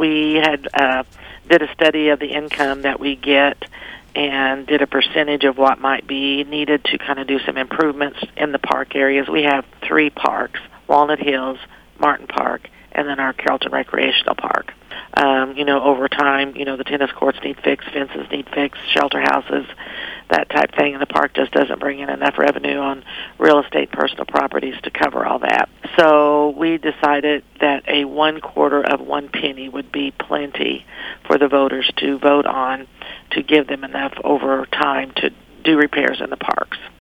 we had did a study of the income that we get and did a percentage of what might be needed to kind of do some improvements in the park areas. We have 3 parks, Walnut Hills, Martin Park, and then our Carrollton Recreational Park. Over time, the tennis courts need fixed, fences need fixed, shelter houses, that type thing, and the park just doesn't bring in enough revenue on real estate, personal properties to cover all that. So we decided that a 1/4 of 1 penny would be plenty for the voters to vote on to give them enough over time to do repairs in the parks.